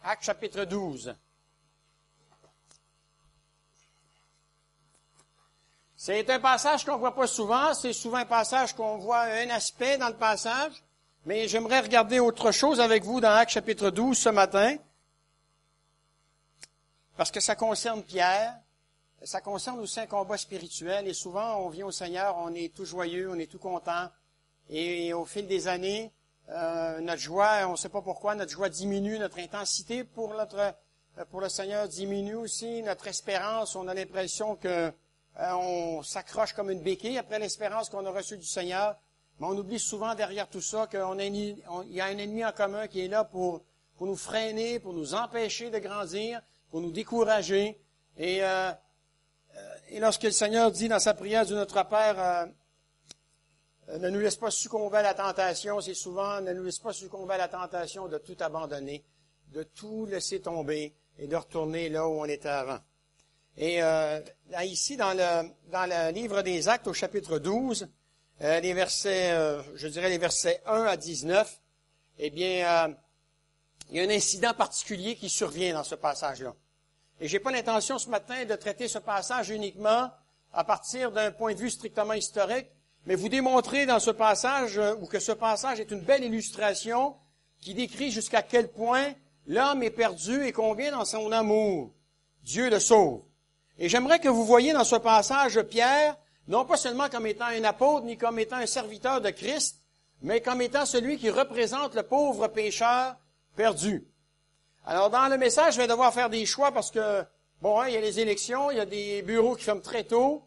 Actes chapitre 12. C'est un passage qu'on ne voit pas souvent. C'est souvent un passage qu'on voit un aspect dans le passage. Mais j'aimerais regarder autre chose avec vous dans Actes chapitre 12 ce matin. Parce que ça concerne Pierre. Ça concerne aussi un combat spirituel. Et souvent, on vient au Seigneur, on est tout joyeux, on est tout content. Et au fil des années, notre joie, on ne sait pas pourquoi, notre joie diminue, notre intensité pour le Seigneur diminue aussi, notre espérance, on a l'impression que on s'accroche comme une béquille après l'espérance qu'on a reçue du Seigneur. Mais on oublie souvent derrière tout ça qu'il y a un ennemi en commun qui est là pour nous freiner, pour nous empêcher de grandir, pour nous décourager. Et lorsque le Seigneur dit dans sa prière du Notre Père, ne nous laisse pas succomber à la tentation, c'est souvent, ne nous laisse pas succomber à la tentation de tout abandonner, de tout laisser tomber et de retourner là où on était avant. Et ici, dans le livre des Actes, au chapitre 12, les versets 1 à 19, eh bien, il y a un incident particulier qui survient dans ce passage-là. Et j'ai pas l'intention ce matin de traiter ce passage uniquement à partir d'un point de vue strictement historique, mais vous démontrer dans ce passage, ou que ce passage est une belle illustration qui décrit jusqu'à quel point l'homme est perdu et combien dans son amour, Dieu le sauve. Et j'aimerais que vous voyiez dans ce passage Pierre, non pas seulement comme étant un apôtre, ni comme étant un serviteur de Christ, mais comme étant celui qui représente le pauvre pécheur perdu. Alors, dans le message, je vais devoir faire des choix parce que, bon, il y a les élections, il y a des bureaux qui ferment très tôt.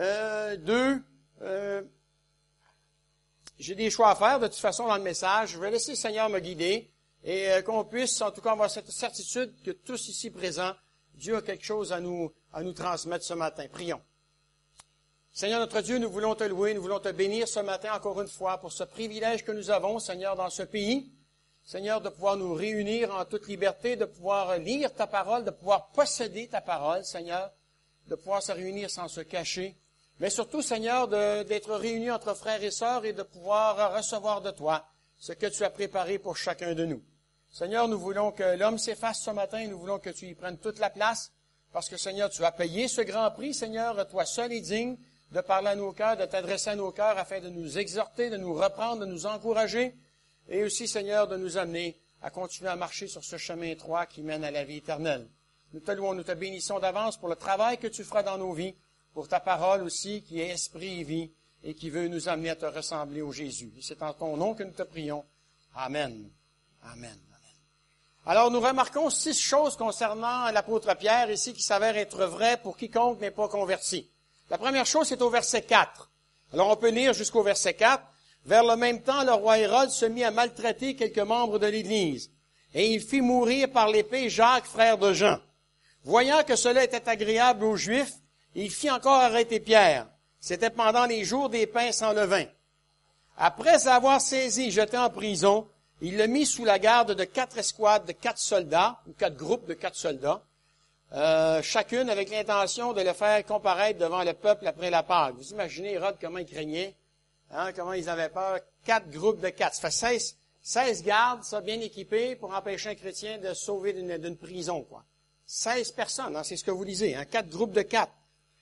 J'ai des choix à faire de toute façon dans le message. Je vais laisser le Seigneur me guider et qu'on puisse, en tout cas, avoir cette certitude que tous ici présents, Dieu a quelque chose à nous transmettre ce matin. Prions. Seigneur notre Dieu, nous voulons te louer, nous voulons te bénir ce matin encore une fois pour ce privilège que nous avons, Seigneur, dans ce pays. Seigneur, de pouvoir nous réunir en toute liberté, de pouvoir lire ta parole, de pouvoir posséder ta parole, Seigneur, de pouvoir se réunir sans se cacher, mais surtout, Seigneur, d'être réunis entre frères et sœurs et de pouvoir recevoir de toi ce que tu as préparé pour chacun de nous. Seigneur, nous voulons que l'homme s'efface ce matin, nous voulons que tu y prennes toute la place, parce que, Seigneur, tu as payé ce grand prix, Seigneur, toi seul es digne de parler à nos cœurs, de t'adresser à nos cœurs afin de nous exhorter, de nous reprendre, de nous encourager, et aussi, Seigneur, de nous amener à continuer à marcher sur ce chemin étroit qui mène à la vie éternelle. Nous te louons, nous te bénissons d'avance pour le travail que tu feras dans nos vies, pour ta parole aussi qui est esprit et vie et qui veut nous amener à te ressembler au Jésus. Et c'est en ton nom que nous te prions. Amen. Amen. Alors, nous remarquons 6 choses concernant l'apôtre Pierre ici qui s'avèrent être vraies pour quiconque n'est pas converti. La première chose, c'est au verset 4. Alors, on peut lire jusqu'au verset 4. Vers le même temps, le roi Hérode se mit à maltraiter quelques membres de l'Église, et il fit mourir par l'épée Jacques, frère de Jean. Voyant que cela était agréable aux Juifs, il fit encore arrêter Pierre. C'était pendant les jours des pains sans levain. Après avoir saisi et jeté en prison, il le mit sous la garde de 4 escouades de 4 soldats, ou 4 groupes de 4 soldats, chacune avec l'intention de le faire comparaître devant le peuple après la Pâque. Vous imaginez Hérode comment il craignait, comment ils avaient peur. 4 groupes de 4. Ça fait 16 gardes, ça, bien équipés, pour empêcher un chrétien de se sauver d'une prison, quoi. 16 personnes, c'est ce que vous lisez, 4 groupes de 4.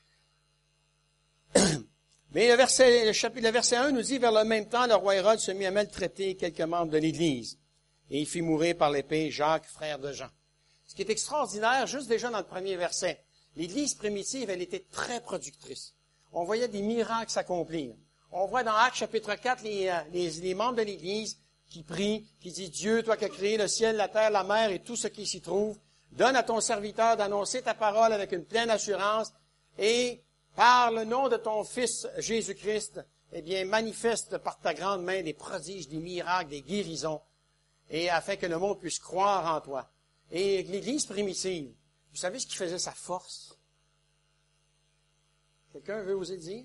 Mais le verset 1 nous dit, vers le même temps, le roi Hérode se mit à maltraiter quelques membres de l'Église. Et il fit mourir par l'épée Jacques, frère de Jean. Ce qui est extraordinaire, juste déjà dans le premier verset, l'Église primitive, elle était très productrice. On voyait des miracles s'accomplir. On voit dans Actes chapitre 4 les membres de l'Église qui prient, qui disent, Dieu, toi qui as créé le ciel, la terre, la mer et tout ce qui s'y trouve, donne à ton serviteur d'annoncer ta parole avec une pleine assurance et par le nom de ton Fils Jésus-Christ, eh bien, manifeste par ta grande main des prodiges, des miracles, des guérisons, et afin que le monde puisse croire en toi. Et l'Église primitive, vous savez ce qui faisait sa force? Quelqu'un veut oser dire?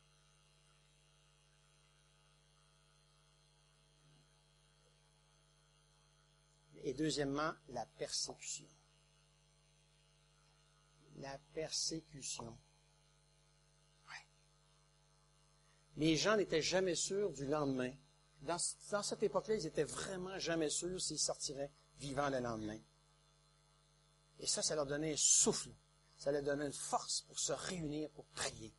Et deuxièmement, la persécution. La persécution. Les gens n'étaient jamais sûrs du lendemain. Dans cette époque-là, ils étaient vraiment jamais sûrs s'ils sortiraient vivants le lendemain. Et ça leur donnait un souffle. Ça leur donnait une force pour se réunir, pour prier.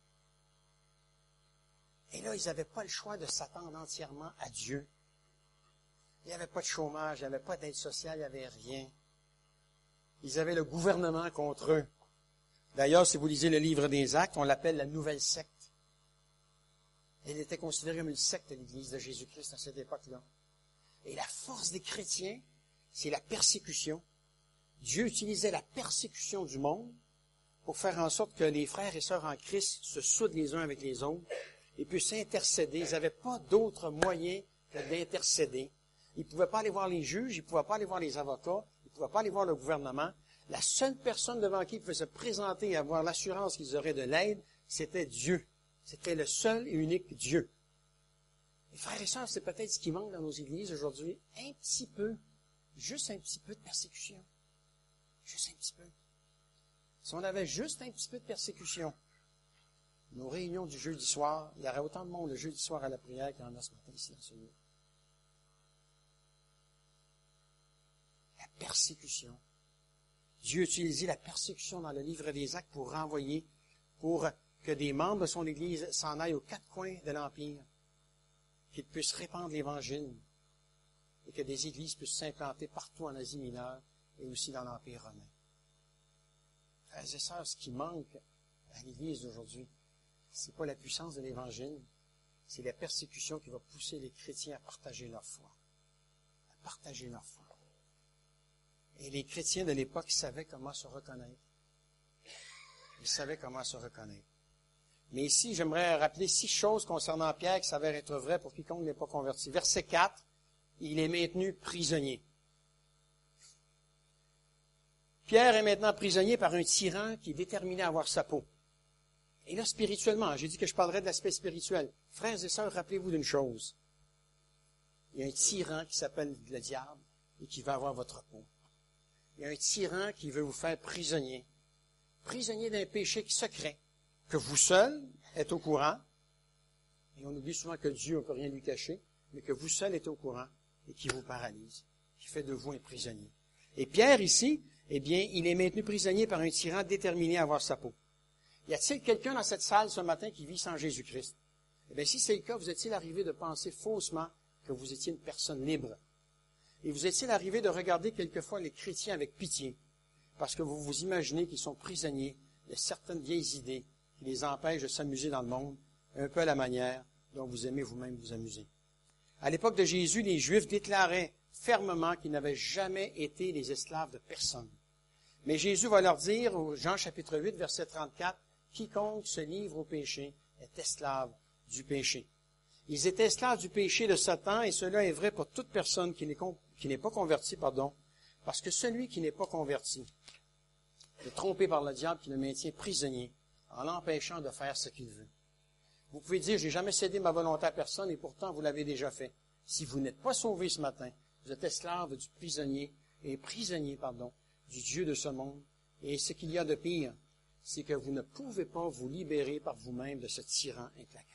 Et là, ils n'avaient pas le choix de s'attendre entièrement à Dieu. Il n'y avait pas de chômage, il n'y avait pas d'aide sociale, il n'y avait rien. Ils avaient le gouvernement contre eux. D'ailleurs, si vous lisez le livre des Actes, on l'appelle la nouvelle secte. Elle était considérée comme une secte de l'Église de Jésus-Christ à cette époque-là. Et la force des chrétiens, c'est la persécution. Dieu utilisait la persécution du monde pour faire en sorte que les frères et sœurs en Christ se soudent les uns avec les autres et puissent intercéder. Ils n'avaient pas d'autre moyen que d'intercéder. Ils ne pouvaient pas aller voir les juges, ils ne pouvaient pas aller voir les avocats, ils ne pouvaient pas aller voir le gouvernement. La seule personne devant qui ils pouvaient se présenter et avoir l'assurance qu'ils auraient de l'aide, c'était Dieu. C'était le seul et unique Dieu. Et frères et sœurs, c'est peut-être ce qui manque dans nos églises aujourd'hui. Un petit peu, juste un petit peu de persécution. Juste un petit peu. Si on avait juste un petit peu de persécution, nos réunions du jeudi soir, il y aurait autant de monde le jeudi soir à la prière qu'il y en a ce matin ici dans ce lieu. La persécution. Dieu utilisait la persécution dans le livre des Actes pour renvoyer, pour que des membres de son Église s'en aillent aux quatre coins de l'Empire, qu'ils puissent répandre l'Évangile et que des églises puissent s'implanter partout en Asie mineure et aussi dans l'Empire romain. Frères et sœurs, ce qui manque à l'Église d'aujourd'hui, c'est pas la puissance de l'Évangile, c'est la persécution qui va pousser les chrétiens à partager leur foi. À partager leur foi. Et les chrétiens de l'époque savaient comment se reconnaître. Ils savaient comment se reconnaître. Mais ici, j'aimerais rappeler 6 choses concernant Pierre qui s'avèrent être vraies pour quiconque n'est pas converti. Verset 4, il est maintenu prisonnier. Pierre est maintenant prisonnier par un tyran qui est déterminé à avoir sa peau. Et là, spirituellement, j'ai dit que je parlerais de l'aspect spirituel. Frères et sœurs, rappelez-vous d'une chose. Il y a un tyran qui s'appelle le diable et qui va avoir votre peau. Il y a un tyran qui veut vous faire prisonnier. Prisonnier d'un péché secret, que vous seul êtes au courant. Et on oublie souvent que Dieu ne peut rien lui cacher, mais que vous seul êtes au courant et qui vous paralyse, qui fait de vous un prisonnier. Et Pierre, ici, eh bien, il est maintenu prisonnier par un tyran déterminé à avoir sa peau. Y a-t-il quelqu'un dans cette salle ce matin qui vit sans Jésus-Christ? Eh bien, si c'est le cas, vous est-il arrivé de penser faussement que vous étiez une personne libre? Et vous est-il arrivé de regarder quelquefois les chrétiens avec pitié, parce que vous vous imaginez qu'ils sont prisonniers de certaines vieilles idées qui les empêchent de s'amuser dans le monde, un peu à la manière dont vous aimez vous-même vous amuser. À l'époque de Jésus, les Juifs déclaraient fermement qu'ils n'avaient jamais été les esclaves de personne. Mais Jésus va leur dire, au Jean chapitre 8, verset 34, « Quiconque se livre au péché est esclave du péché. » Ils étaient esclaves du péché de Satan, et cela est vrai pour toute personne qui n'est pas convertie, parce que celui qui n'est pas converti est trompé par le diable qui le maintient prisonnier en l'empêchant de faire ce qu'il veut. Vous pouvez dire, j'ai jamais cédé ma volonté à personne, et pourtant vous l'avez déjà fait. Si vous n'êtes pas sauvé ce matin, vous êtes esclave du prisonnier, du Dieu de ce monde. Et ce qu'il y a de pire, c'est que vous ne pouvez pas vous libérer par vous-même de ce tyran implacable.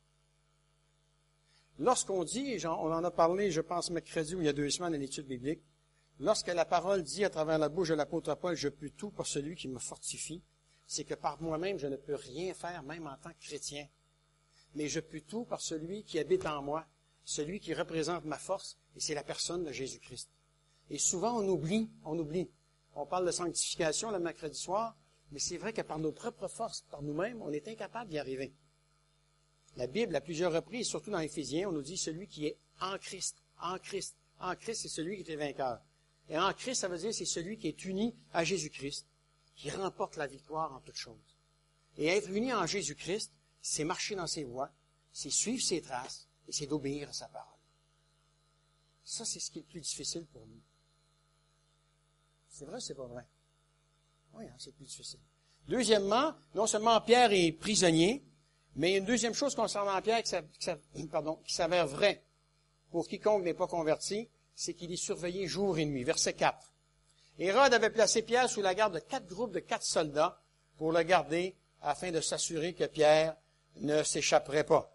Lorsqu'on dit, on en a parlé, je pense, mercredi ou il y a 2 semaines à l'étude biblique, lorsque la parole dit à travers la bouche de l'apôtre Paul, je peux tout par celui qui me fortifie, c'est que par moi-même, je ne peux rien faire, même en tant que chrétien. Mais je peux tout par celui qui habite en moi, celui qui représente ma force, et c'est la personne de Jésus-Christ. Et souvent, on oublie. On parle de sanctification le mercredi soir, mais c'est vrai que par nos propres forces, par nous-mêmes, on est incapable d'y arriver. La Bible, à plusieurs reprises, surtout dans Éphésiens, on nous dit celui qui est en Christ. En Christ. En Christ, c'est celui qui est vainqueur. Et en Christ, ça veut dire c'est celui qui est uni à Jésus-Christ, qui remporte la victoire en toutes choses. Et être uni en Jésus-Christ, c'est marcher dans ses voies, c'est suivre ses traces, et c'est d'obéir à sa parole. Ça, c'est ce qui est le plus difficile pour nous. C'est vrai ou c'est pas vrai? Oui, c'est le plus difficile. Deuxièmement, non seulement Pierre est prisonnier, mais une deuxième chose concernant Pierre qui s'avère vrai pour quiconque n'est pas converti, c'est qu'il est surveillé jour et nuit. Verset 4. Hérode avait placé Pierre sous la garde de 4 groupes de 4 soldats pour le garder afin de s'assurer que Pierre ne s'échapperait pas.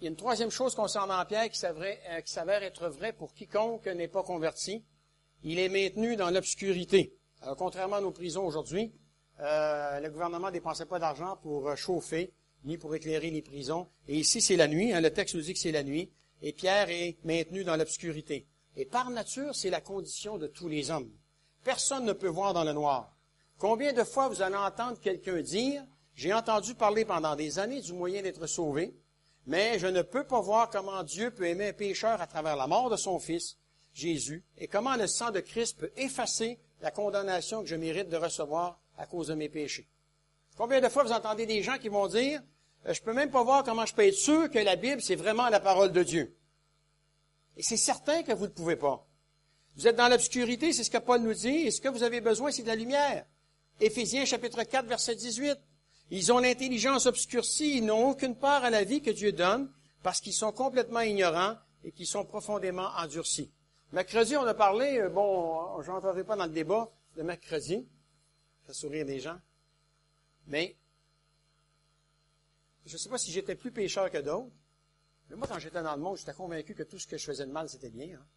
il y a une troisième chose concernant Pierre qui s'avère être vraie pour quiconque n'est pas converti. Il est maintenu dans l'obscurité. Alors, contrairement à nos prisons aujourd'hui, le gouvernement ne dépensait pas d'argent pour chauffer, ni pour éclairer les prisons. Et ici, c'est la nuit. Le texte nous dit que c'est la nuit. Et Pierre est maintenu dans l'obscurité. Et par nature, c'est la condition de tous les hommes. Personne ne peut voir dans le noir. Combien de fois vous allez entendre quelqu'un dire, « J'ai entendu parler pendant des années du moyen d'être sauvé, mais je ne peux pas voir comment Dieu peut aimer un pécheur à travers la mort de son Fils, Jésus, et comment le sang de Christ peut effacer la condamnation que je mérite de recevoir à cause de mes péchés. » Combien de fois vous entendez des gens qui vont dire, « Je peux même pas voir comment je peux être sûr que la Bible, c'est vraiment la parole de Dieu. » Et c'est certain que vous ne pouvez pas. Vous êtes dans l'obscurité, c'est ce que Paul nous dit, et ce que vous avez besoin, c'est de la lumière. Éphésiens chapitre 4, verset 18. Ils ont l'intelligence obscurcie, ils n'ont aucune part à la vie que Dieu donne, parce qu'ils sont complètement ignorants et qu'ils sont profondément endurcis. Mercredi, on a parlé, je n'entrerai pas dans le débat de mercredi, ça fait sourire des gens, mais je ne sais pas si j'étais plus pécheur que d'autres, mais moi, quand j'étais dans le monde, j'étais convaincu que tout ce que je faisais de mal, c'était bien. Hein?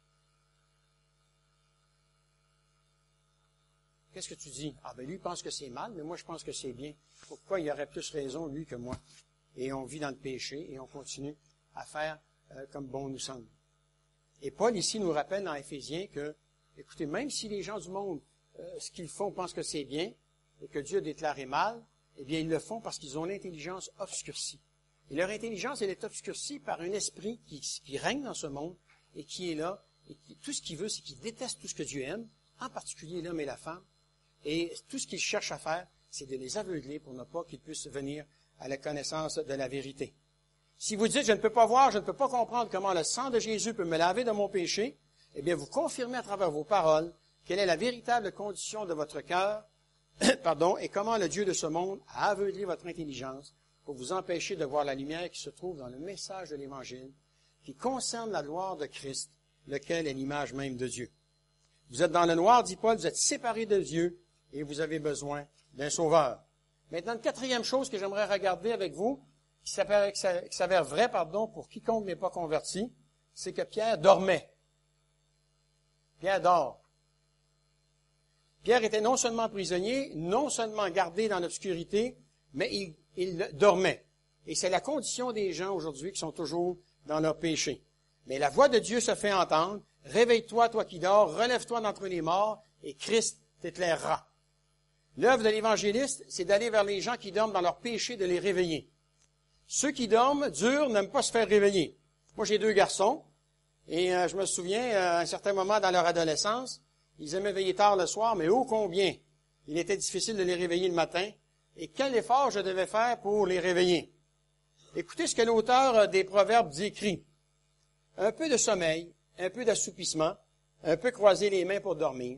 Qu'est-ce que tu dis? Ah ben lui, il pense que c'est mal, mais moi, je pense que c'est bien. Pourquoi il aurait plus raison, lui, que moi? Et on vit dans le péché et on continue à faire comme bon nous semble. Et Paul, ici, nous rappelle dans Éphésiens que, écoutez, même si les gens du monde, ce qu'ils font, pensent que c'est bien, et que Dieu a déclaré mal, eh bien, ils le font parce qu'ils ont l'intelligence obscurcie. Et leur intelligence, elle est obscurcie par un esprit qui règne dans ce monde et qui est là, et tout ce qu'il veut, c'est qu'il déteste tout ce que Dieu aime, en particulier l'homme et la femme. Et tout ce qu'il cherche à faire, c'est de les aveugler pour ne pas qu'ils puissent venir à la connaissance de la vérité. Si vous dites, je ne peux pas voir, je ne peux pas comprendre comment le sang de Jésus peut me laver de mon péché, eh bien, vous confirmez à travers vos paroles quelle est la véritable condition de votre cœur, et comment le Dieu de ce monde a aveuglé votre intelligence pour vous empêcher de voir la lumière qui se trouve dans le message de l'Évangile, qui concerne la gloire de Christ, lequel est l'image même de Dieu. Vous êtes dans le noir, dit Paul, vous êtes séparés de Dieu et vous avez besoin d'un sauveur. Maintenant, une quatrième chose que j'aimerais regarder avec vous, qui s'avère vrai, pour quiconque n'est pas converti, c'est que Pierre dormait. Pierre dort. Pierre était non seulement prisonnier, non seulement gardé dans l'obscurité, mais il dormait. Et c'est la condition des gens aujourd'hui qui sont toujours dans leur péché. Mais la voix de Dieu se fait entendre. Réveille-toi, toi qui dors, relève-toi d'entre les morts, et Christ t'éclairera. L'œuvre de l'évangéliste, c'est d'aller vers les gens qui dorment dans leur péché, de les réveiller. Ceux qui dorment dur n'aiment pas se faire réveiller. Moi, j'ai 2 garçons, et je me souviens, à un certain moment dans leur adolescence, ils aimaient veiller tard le soir, mais ô combien il était difficile de les réveiller le matin, et quel effort je devais faire pour les réveiller. Écoutez ce que l'auteur des Proverbes décrit. Un peu de sommeil, un peu d'assoupissement, un peu croiser les mains pour dormir,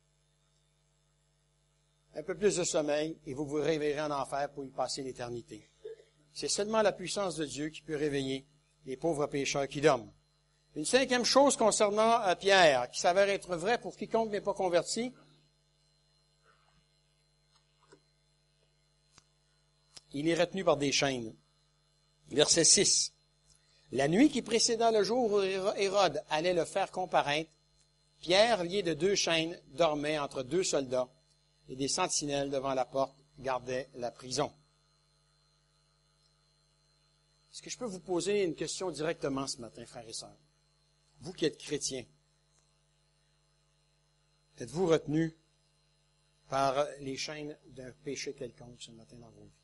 un peu plus de sommeil, et vous vous réveillerez en enfer pour y passer l'éternité. C'est seulement la puissance de Dieu qui peut réveiller les pauvres pécheurs qui dorment. Une 5e chose concernant Pierre, qui s'avère être vrai pour quiconque n'est pas converti, il est retenu par des chaînes. Verset 6. La nuit qui précéda le jour où Hérode allait le faire comparaître, Pierre, lié de 2 chaînes, dormait entre 2 soldats, et des sentinelles devant la porte gardaient la prison. Est-ce que je peux vous poser une question directement ce matin, frères et sœurs? Vous qui êtes chrétiens, êtes-vous retenu par les chaînes d'un péché quelconque ce matin dans vos vies?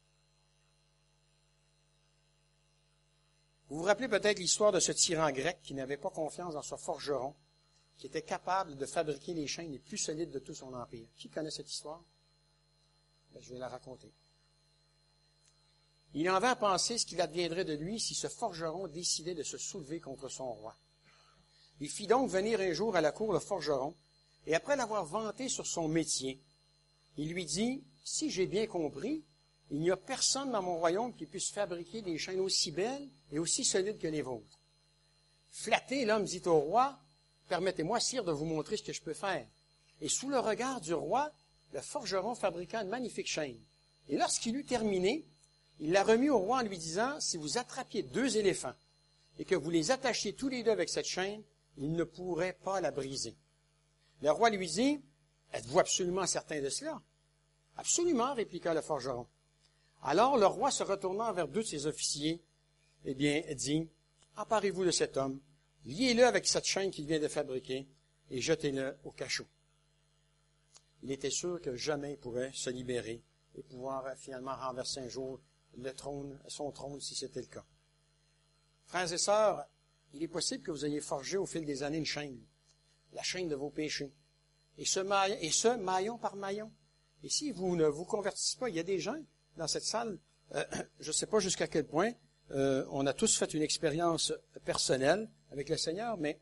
Vous vous rappelez peut-être l'histoire de ce tyran grec qui n'avait pas confiance dans ce forgeron, qui était capable de fabriquer les chaînes les plus solides de tout son empire. Qui connaît cette histoire? Je vais la raconter. Il en avait à penser ce qu'il adviendrait de lui si ce forgeron décidait de se soulever contre son roi. Il fit donc venir un jour à la cour le forgeron, et après l'avoir vanté sur son métier, il lui dit, « Si j'ai bien compris, il n'y a personne dans mon royaume qui puisse fabriquer des chaînes aussi belles et aussi solides que les vôtres. » Flatté, l'homme dit au roi, « Permettez-moi, sire, de vous montrer ce que je peux faire. » Et sous le regard du roi, le forgeron fabriqua une magnifique chaîne. Et lorsqu'il eut terminé, Il l'a remis au roi en lui disant, si vous attrapiez 2 éléphants et que vous les attachiez tous les 2 avec cette chaîne, il ne pourrait pas la briser. Le roi lui dit, êtes-vous absolument certain de cela? Absolument, répliqua le forgeron. Alors le roi, se retournant vers 2 de ses officiers, dit, emparez-vous de cet homme, liez-le avec cette chaîne qu'il vient de fabriquer et jetez-le au cachot. Il était sûr que jamais il pourrait se libérer et pouvoir finalement renverser un jour son trône si c'était le cas. Frères et sœurs, il est possible que vous ayez forgé au fil des années une chaîne, la chaîne de vos péchés, et ce maillon par maillon. Et si vous ne vous convertissez pas, il y a des gens dans cette salle, je ne sais pas jusqu'à quel point, on a tous fait une expérience personnelle avec le Seigneur, mais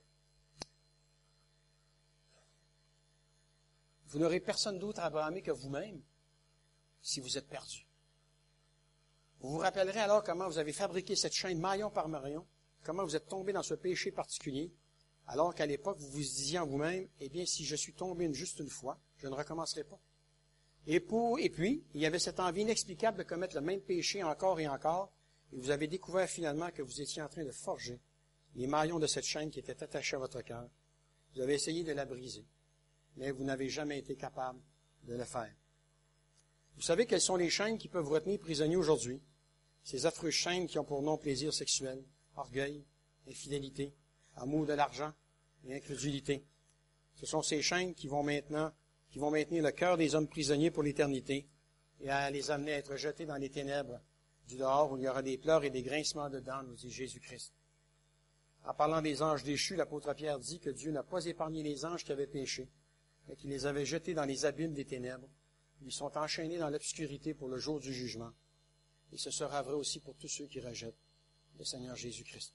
vous n'aurez personne d'autre à blâmer que vous-même si vous êtes perdu. Vous vous rappellerez alors comment vous avez fabriqué cette chaîne maillon par maillon, comment vous êtes tombé dans ce péché particulier, alors qu'à l'époque, vous vous disiez en vous-même, eh bien, si je suis tombé juste une fois, je ne recommencerai pas. Et puis, il y avait cette envie inexplicable de commettre le même péché encore et encore, et vous avez découvert finalement que vous étiez en train de forger les maillons de cette chaîne qui était attachée à votre cœur. Vous avez essayé de la briser, mais vous n'avez jamais été capable de le faire. Vous savez quelles sont les chaînes qui peuvent vous retenir prisonnier aujourd'hui? Ces affreuses chaînes qui ont pour nom plaisir sexuel, orgueil, infidélité, amour de l'argent et incrédulité. Ce sont ces chaînes qui vont maintenir le cœur des hommes prisonniers pour l'éternité et à les amener à être jetés dans les ténèbres du dehors où il y aura des pleurs et des grincements de dents, nous dit Jésus-Christ. En parlant des anges déchus, l'apôtre Pierre dit que Dieu n'a pas épargné les anges qui avaient péché, mais qu'il les avait jetés dans les abîmes des ténèbres. Ils sont enchaînés dans l'obscurité pour le jour du jugement. Et ce sera vrai aussi pour tous ceux qui rejettent le Seigneur Jésus-Christ.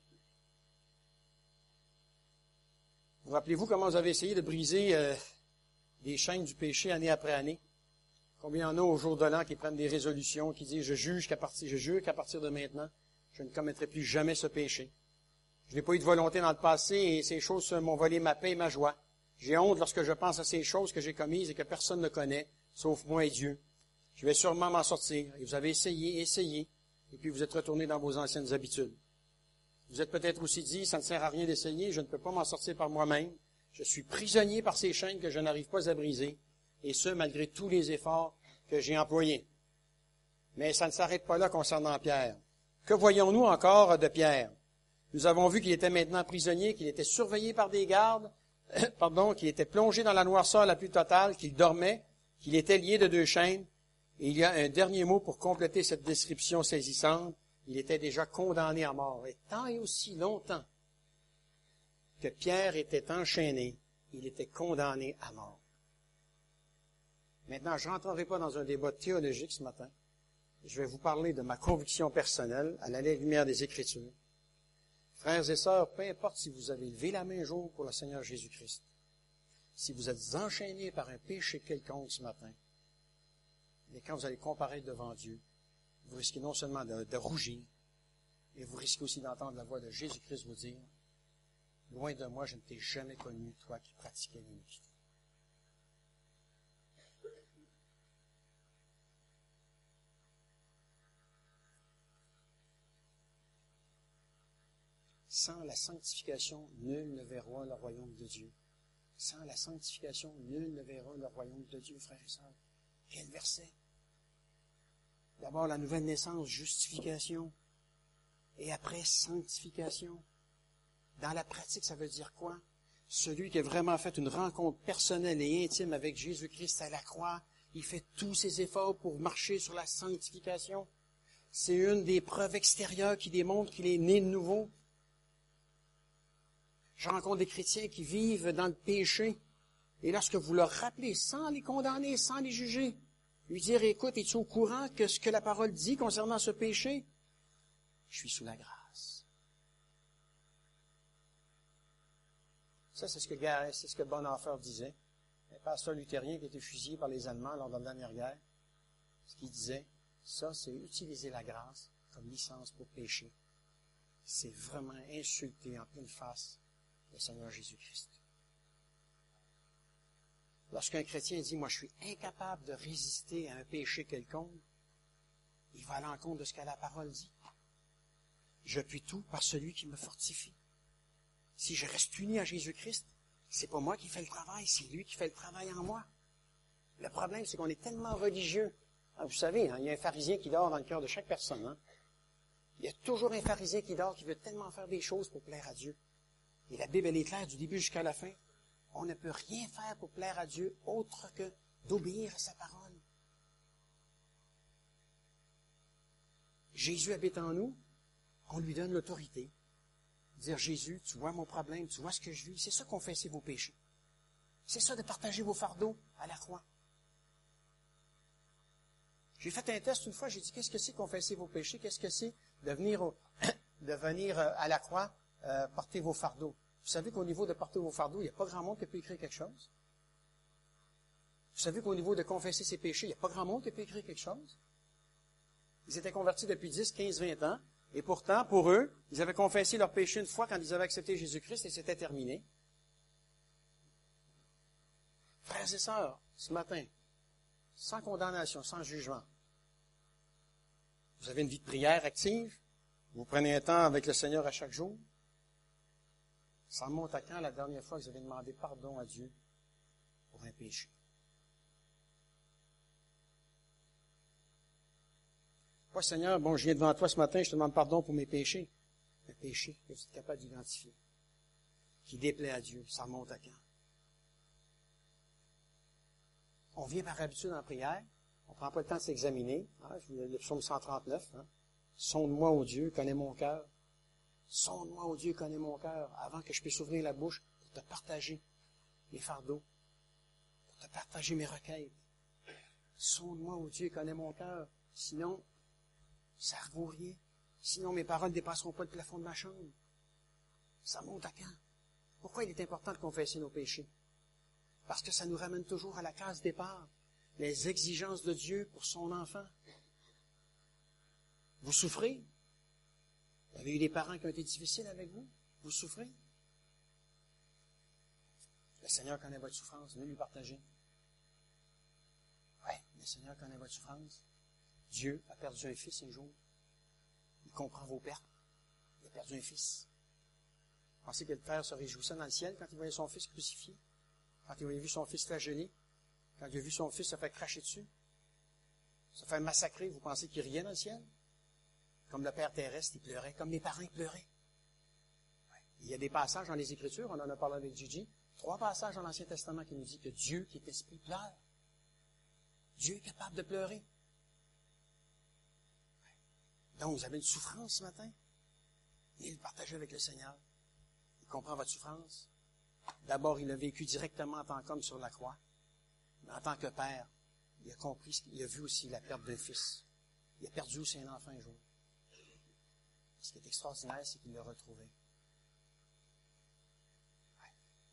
Vous rappelez-vous comment vous avez essayé de briser des chaînes du péché année après année? Combien il y en a au jour de l'an qui prennent des résolutions, qui disent, je jure qu'à partir de maintenant, je ne commettrai plus jamais ce péché. Je n'ai pas eu de volonté dans le passé et ces choses m'ont volé ma paix et ma joie. J'ai honte lorsque je pense à ces choses que j'ai commises et que personne ne connaît, sauf moi et Dieu. Je vais sûrement m'en sortir. Et vous avez essayé, et puis vous êtes retourné dans vos anciennes habitudes. Vous êtes peut-être aussi dit, ça ne sert à rien d'essayer, je ne peux pas m'en sortir par moi-même. Je suis prisonnier par ces chaînes que je n'arrive pas à briser, et ce, malgré tous les efforts que j'ai employés. Mais ça ne s'arrête pas là concernant Pierre. Que voyons-nous encore de Pierre? Nous avons vu qu'il était maintenant prisonnier, qu'il était surveillé par des gardes, qu'il était plongé dans la noirceur la plus totale, qu'il dormait, qu'il était lié de 2 chaînes. Et il y a un dernier mot pour compléter cette description saisissante. Il était déjà condamné à mort. Et tant et aussi longtemps que Pierre était enchaîné, il était condamné à mort. Maintenant, je ne rentrerai pas dans un débat théologique ce matin. Je vais vous parler de ma conviction personnelle à la lumière des Écritures. Frères et sœurs, peu importe si vous avez levé la main un jour pour le Seigneur Jésus-Christ, si vous êtes enchaînés par un péché quelconque ce matin, et quand vous allez comparaître devant Dieu, vous risquez non seulement de rougir, mais vous risquez aussi d'entendre la voix de Jésus-Christ vous dire, « Loin de moi, je ne t'ai jamais connu, toi qui pratiquais l'iniquité. » Sans la sanctification, nul ne verra le royaume de Dieu. Sans la sanctification, nul ne verra le royaume de Dieu, frères et sœurs. Quel verset! D'abord, la nouvelle naissance, justification. Et après, sanctification. Dans la pratique, ça veut dire quoi? Celui qui a vraiment fait une rencontre personnelle et intime avec Jésus-Christ à la croix, il fait tous ses efforts pour marcher sur la sanctification. C'est une des preuves extérieures qui démontre qu'il est né de nouveau. Je rencontre des chrétiens qui vivent dans le péché. Et lorsque vous leur rappelez, sans les condamner, sans les juger, lui dire, écoute, es-tu au courant que ce que la parole dit concernant ce péché? Je suis sous la grâce. Ça, c'est ce que Bonhoeffer disait. Un pasteur luthérien qui a été fusillé par les Allemands lors de la dernière guerre. Ce qu'il disait, ça, c'est utiliser la grâce comme licence pour pécher. C'est vraiment insulter en pleine face le Seigneur Jésus-Christ. Lorsqu'un chrétien dit, moi je suis incapable de résister à un péché quelconque, il va à l'encontre de ce que la parole dit. Je puis tout par celui qui me fortifie. Si je reste uni à Jésus-Christ, c'est pas moi qui fais le travail, c'est lui qui fait le travail en moi. Le problème, c'est qu'on est tellement religieux. Vous savez, il y a un pharisien qui dort dans le cœur de chaque personne. Il y a toujours un pharisien qui dort, qui veut tellement faire des choses pour plaire à Dieu. Et la Bible, elle est claire du début jusqu'à la fin. On ne peut rien faire pour plaire à Dieu autre que d'obéir à sa parole. Jésus habite en nous, on lui donne l'autorité. Dire, Jésus, tu vois mon problème, tu vois ce que je vis. C'est ça, confesser vos péchés. C'est ça de partager vos fardeaux à la croix. J'ai fait un test une fois, j'ai dit, qu'est-ce que c'est confesser vos péchés? Qu'est-ce que c'est de venir à la croix porter vos fardeaux? Vous savez qu'au niveau de porter vos fardeaux, il n'y a pas grand monde qui peut écrire quelque chose. Vous savez qu'au niveau de confesser ses péchés, il n'y a pas grand monde qui peut écrire quelque chose. Ils étaient convertis depuis 10, 15, 20 ans. Et pourtant, pour eux, ils avaient confessé leurs péchés une fois quand ils avaient accepté Jésus-Christ et c'était terminé. Frères et sœurs, ce matin, sans condamnation, sans jugement, vous avez une vie de prière active, vous prenez un temps avec le Seigneur à chaque jour. Ça remonte à quand la dernière fois que vous avez demandé pardon à Dieu pour un péché? Pas, Seigneur, bon, je viens devant toi ce matin, je te demande pardon pour mes péchés. Un péché que vous êtes capable d'identifier, qui déplaît à Dieu, ça remonte à quand? On vient par habitude en prière, on ne prend pas le temps de s'examiner. Le psaume 139, sonde-moi, ô Dieu, connais mon cœur. Sonde-moi, ô Dieu, connais mon cœur, avant que je puisse ouvrir la bouche pour te partager mes fardeaux, pour te partager mes requêtes. Sonde-moi, ô Dieu, connais mon cœur. Sinon, ça ne vaut rien. Sinon, mes paroles ne dépasseront pas le plafond de ma chambre. Ça monte à quand? Pourquoi il est important de confesser nos péchés? Parce que ça nous ramène toujours à la case départ. Les exigences de Dieu pour son enfant. Vous souffrez? Vous avez eu des parents qui ont été difficiles avec vous? Vous souffrez? Le Seigneur connaît votre souffrance. Venez lui partager. Oui, le Seigneur connaît votre souffrance. Dieu a perdu un fils un jour. Il comprend vos pertes. Il a perdu un fils. Vous pensez que le Père se réjouissait dans le ciel quand il voyait son fils crucifié? Quand il a vu son fils flagellé? Quand il a vu son fils se faire cracher dessus? Se faire massacrer? Vous pensez qu'il riait dans le ciel? Comme le Père terrestre, il pleurait. Comme les parents pleuraient. Ouais. Il y a des passages dans les Écritures, on en a parlé avec Gigi, 3 passages dans l'Ancien Testament qui nous disent que Dieu, qui est esprit, pleure. Dieu est capable de pleurer. Donc, vous avez une souffrance ce matin. Venez le partager avec le Seigneur. Il comprend votre souffrance. D'abord, il a vécu directement en tant qu'homme sur la croix. Mais en tant que père, il a compris, il a vu aussi la perte d'un fils. Il a perdu aussi un enfant un jour. Ce qui est extraordinaire, c'est qu'il l'a retrouvé. Ouais.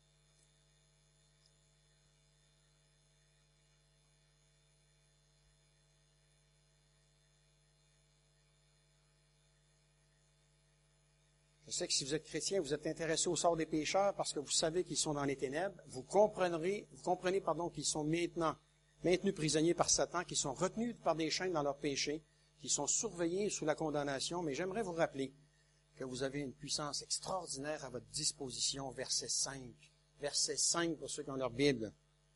Je sais que si vous êtes chrétien, vous êtes intéressé au sort des pécheurs parce que vous savez qu'ils sont dans les ténèbres. Vous comprenez qu'ils sont maintenus prisonniers par Satan, qu'ils sont retenus par des chaînes dans leurs péchés, qu'ils sont surveillés sous la condamnation. Mais j'aimerais vous rappeler que vous avez une puissance extraordinaire à votre disposition. Verset 5. Verset 5 pour ceux qui ont leur Bible.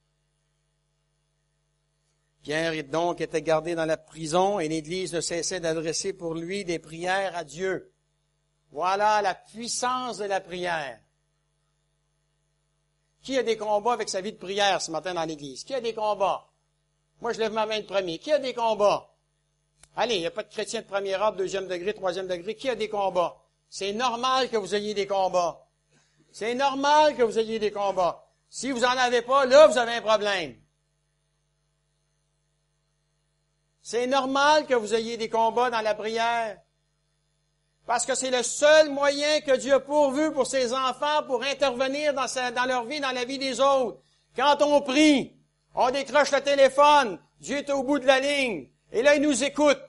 Pierre donc était gardé dans la prison et l'Église ne cessait d'adresser pour lui des prières à Dieu. Voilà la puissance de la prière. Qui a des combats avec sa vie de prière ce matin dans l'Église? Qui a des combats? Moi, je lève ma main de premier. Qui a des combats? Allez, il n'y a pas de chrétien de premier ordre, 2e degré, 3e degré. Qui a des combats? C'est normal que vous ayez des combats. C'est normal que vous ayez des combats. Si vous n'en avez pas, là, vous avez un problème. C'est normal que vous ayez des combats dans la prière. Parce que c'est le seul moyen que Dieu a pourvu pour ses enfants pour intervenir dans leur vie, dans la vie des autres. Quand on prie, on décroche le téléphone, Dieu est au bout de la ligne, et là, il nous écoute.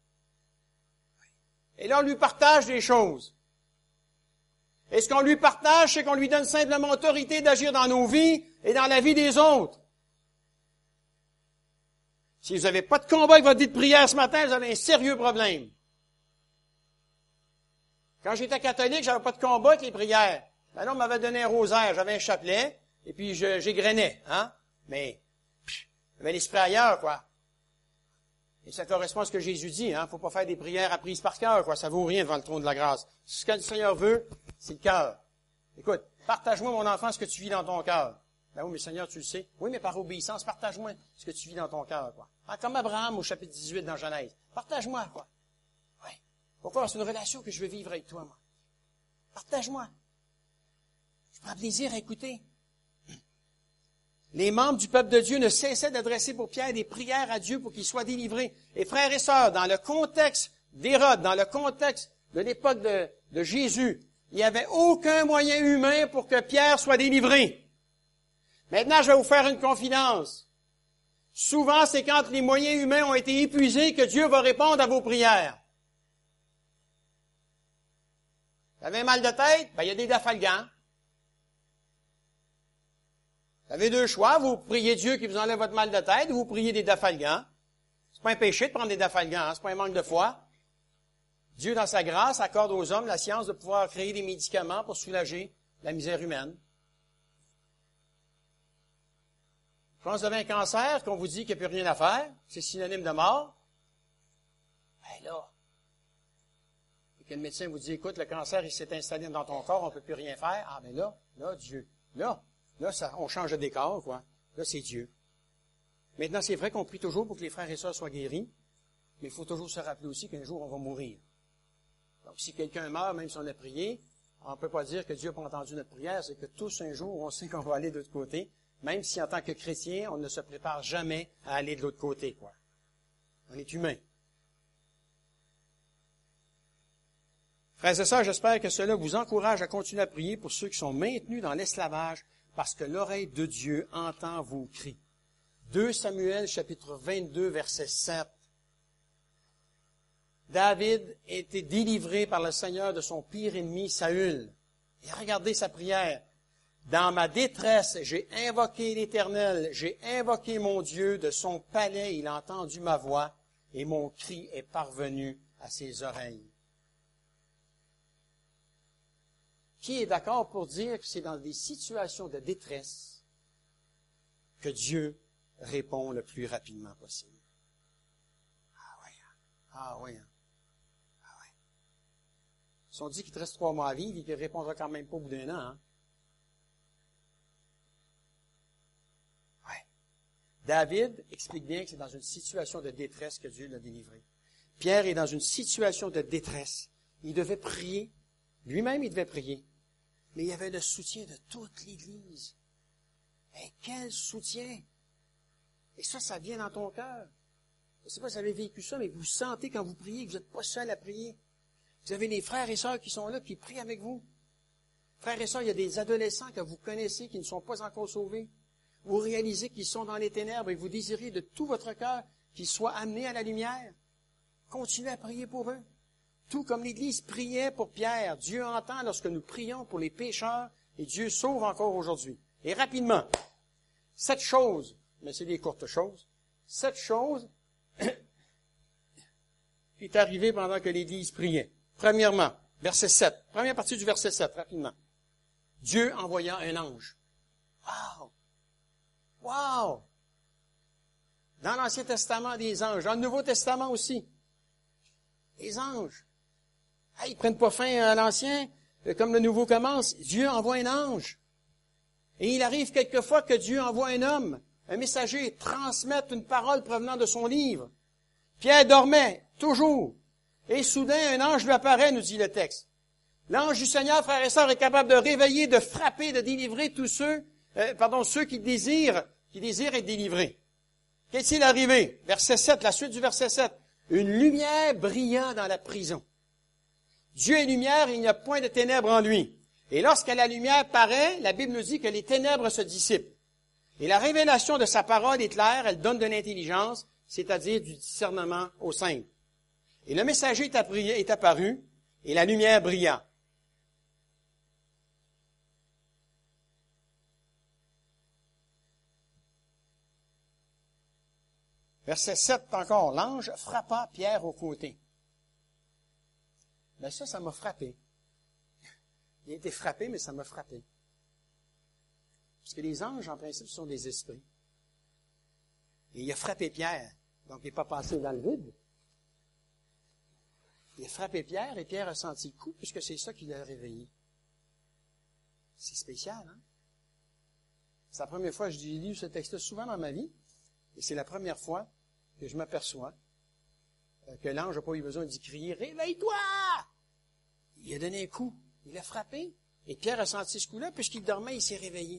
Et là, on lui partage des choses. Et ce qu'on lui partage, c'est qu'on lui donne simplement autorité d'agir dans nos vies et dans la vie des autres. Si vous n'avez pas de combat avec votre vie de prière ce matin, vous avez un sérieux problème. Quand j'étais catholique, j'avais pas de combat avec les prières. Ben là, on m'avait donné un rosaire, j'avais un chapelet, et puis j'égrenais, hein. Mais, j'avais l'esprit ailleurs, quoi. Et ça correspond à ce que Jésus dit, hein. Faut pas faire des prières apprises par cœur, quoi. Ça vaut rien devant le trône de la grâce. Ce que le Seigneur veut, c'est le cœur. Écoute, partage-moi, mon enfant, ce que tu vis dans ton cœur. Ben oui, mais Seigneur, tu le sais. Oui, mais par obéissance, partage-moi ce que tu vis dans ton cœur, quoi. Ah, comme Abraham au chapitre 18 dans Genèse. Partage-moi, quoi. Oui. Pourquoi? C'est une relation que je veux vivre avec toi, moi. Partage-moi. Je prends plaisir à écouter. Les membres du peuple de Dieu ne cessaient d'adresser pour Pierre des prières à Dieu pour qu'il soit délivré. Et frères et sœurs, dans le contexte d'Hérode, dans le contexte de l'époque de Jésus, il n'y avait aucun moyen humain pour que Pierre soit délivré. Maintenant, je vais vous faire une confidence. Souvent, c'est quand les moyens humains ont été épuisés que Dieu va répondre à vos prières. Vous avez mal de tête? Ben, il y a des dafalgans. Vous avez deux choix. Vous priez Dieu qui vous enlève votre mal de tête ou vous priez des dafalgans. C'est pas un péché de prendre des dafalgans, hein? C'est pas un manque de foi. Dieu, dans sa grâce, accorde aux hommes la science de pouvoir créer des médicaments pour soulager la misère humaine. Quand vous avez un cancer, qu'on vous dit qu'il n'y a plus rien à faire, c'est synonyme de mort, ben là, et que le médecin vous dit, écoute, le cancer, il s'est installé dans ton corps, on ne peut plus rien faire. Ah, ben là, Dieu, là, on change de décor, quoi. Là, c'est Dieu. Maintenant, c'est vrai qu'on prie toujours pour que les frères et sœurs soient guéris, mais il faut toujours se rappeler aussi qu'un jour, on va mourir. Donc, si quelqu'un meurt, même si on a prié, on ne peut pas dire que Dieu n'a pas entendu notre prière, c'est que tous, un jour, on sait qu'on va aller de l'autre côté, même si, en tant que chrétien, on ne se prépare jamais à aller de l'autre côté, quoi. On est humain. Frères et sœurs, j'espère que cela vous encourage à continuer à prier pour ceux qui sont maintenus dans l'esclavage, parce que l'oreille de Dieu entend vos cris. 2 Samuel, chapitre 22, verset 7. David a été délivré par le Seigneur de son pire ennemi, Saül. Et regardez sa prière. Dans ma détresse, j'ai invoqué l'Éternel, j'ai invoqué mon Dieu, de son palais il a entendu ma voix, et mon cri est parvenu à ses oreilles. Qui est d'accord pour dire que c'est dans des situations de détresse que Dieu répond le plus rapidement possible? Ah oui, ah oui, ah oui. Si on dit qu'il te reste 3 mois à vivre, il ne répondra quand même pas au bout d'1 an, hein? David explique bien que c'est dans une situation de détresse que Dieu l'a délivré. Pierre est dans une situation de détresse. Il devait prier. Lui-même, il devait prier. Mais il y avait le soutien de toute l'Église. Et quel soutien! Et ça vient dans ton cœur. Je ne sais pas si vous avez vécu ça, mais vous sentez quand vous priez que vous n'êtes pas seul à prier. Vous avez les frères et sœurs qui sont là, qui prient avec vous. Frères et sœurs, il y a des adolescents que vous connaissez qui ne sont pas encore sauvés. Vous réalisez qu'ils sont dans les ténèbres et vous désirez de tout votre cœur qu'ils soient amenés à la lumière. Continuez à prier pour eux. Tout comme l'Église priait pour Pierre. Dieu entend lorsque nous prions pour les pécheurs et Dieu sauve encore aujourd'hui. Et rapidement, 7 choses, mais c'est des courtes choses, 7 choses qui est arrivé pendant que l'Église priait. Premièrement, verset 7, première partie du verset 7, rapidement. Dieu envoya un ange. Wow! Wow! Dans l'Ancien Testament, des anges. Dans le Nouveau Testament aussi. Les anges. Ils ne prennent pas fin à l'Ancien, comme le Nouveau commence. Dieu envoie un ange. Et il arrive quelquefois que Dieu envoie un homme, un messager, transmettre une parole provenant de son livre. Pierre dormait, toujours. Et soudain, un ange lui apparaît, nous dit le texte. L'ange du Seigneur, frères et sœurs, est capable de réveiller, de frapper, de délivrer tous ceux qui désirent être délivrés. Qu'est-il arrivé? Verset 7, la suite du verset 7. Une lumière brilla dans la prison. Dieu est lumière et il n'y a point de ténèbres en lui. Et lorsque la lumière paraît, la Bible nous dit que les ténèbres se dissipent. Et la révélation de sa parole est claire, elle donne de l'intelligence, c'est-à-dire du discernement aux saints. Et le messager est apparu et la lumière brilla. Verset 7 encore. L'ange frappa Pierre au côté. Ben ça m'a frappé. Il a été frappé, mais ça m'a frappé. Parce que les anges, en principe, sont des esprits. Et il a frappé Pierre. Donc, il n'est pas passé dans le vide. Il a frappé Pierre et Pierre a senti le coup, puisque c'est ça qui l'a réveillé. C'est spécial, hein? C'est la première fois que j'ai lu ce texte souvent dans ma vie. Et c'est la première fois que je m'aperçois que l'ange n'a pas eu besoin d'y crier « Réveille-toi! » Il a donné un coup. Il l'a frappé. Et Pierre a senti ce coup-là, puisqu'il dormait, il s'est réveillé.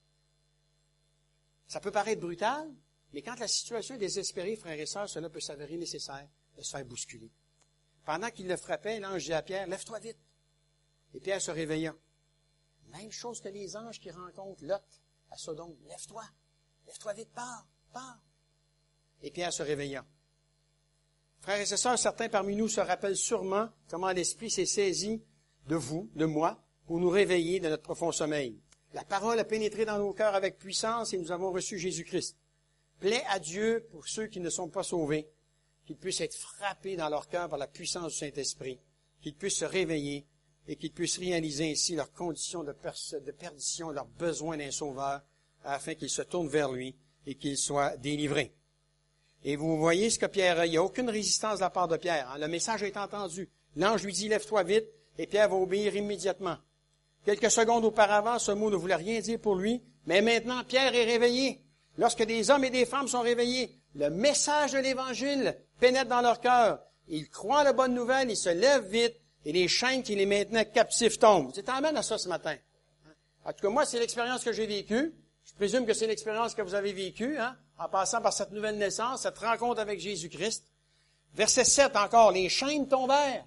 Ça peut paraître brutal, mais quand la situation est désespérée, frères et sœurs, cela peut s'avérer nécessaire de se faire bousculer. Pendant qu'il le frappait, l'ange dit à Pierre, « Lève-toi vite! » Et Pierre se réveilla. Même chose que les anges qui rencontrent Lot à Sodome. « Lève-toi! Lève-toi vite! Pars! Pars! » Et Pierre se réveilla. Frères et sœurs, certains parmi nous se rappellent sûrement comment l'Esprit s'est saisi de vous, de moi, pour nous réveiller de notre profond sommeil. La parole a pénétré dans nos cœurs avec puissance et nous avons reçu Jésus-Christ. Plaît à Dieu pour ceux qui ne sont pas sauvés, qu'ils puissent être frappés dans leur cœur par la puissance du Saint-Esprit, qu'ils puissent se réveiller et qu'ils puissent réaliser ainsi leurs conditions de perdition, leur besoin d'un sauveur, afin qu'ils se tournent vers lui et qu'ils soient délivrés. Et vous voyez ce que Pierre, il n'y a aucune résistance de la part de Pierre. Hein? Le message est entendu. L'ange lui dit, lève-toi vite, et Pierre va obéir immédiatement. Quelques secondes auparavant, ce mot ne voulait rien dire pour lui, mais maintenant, Pierre est réveillé. Lorsque des hommes et des femmes sont réveillés, le message de l'Évangile pénètre dans leur cœur. Ils croient la bonne nouvelle, ils se lèvent vite, et les chaînes qui les maintenaient captifs tombent. Tu t'emmènes à ça ce matin. En tout cas, moi, c'est l'expérience que j'ai vécue. Je présume que c'est l'expérience que vous avez vécue, hein, en passant par cette nouvelle naissance, cette rencontre avec Jésus-Christ. Verset 7 encore, les chaînes tombèrent.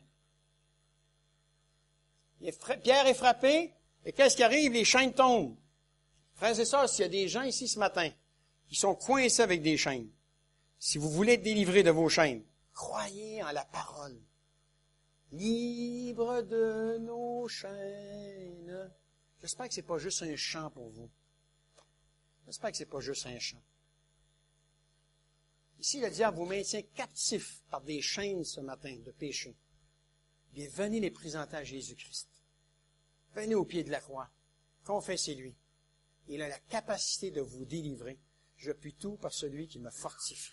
Pierre est frappé, et qu'est-ce qui arrive? Les chaînes tombent. Frères et sœurs, s'il y a des gens ici ce matin qui sont coincés avec des chaînes, si vous voulez être délivrés de vos chaînes, croyez en la parole. Libre de nos chaînes. J'espère que c'est pas juste un chant pour vous. J'espère que c'est pas juste un chant. Ici, le diable vous maintient captif par des chaînes ce matin de péché. Bien, venez les présenter à Jésus-Christ. Venez au pied de la croix. Confessez-lui. Il a la capacité de vous délivrer. Je puis tout par celui qui me fortifie.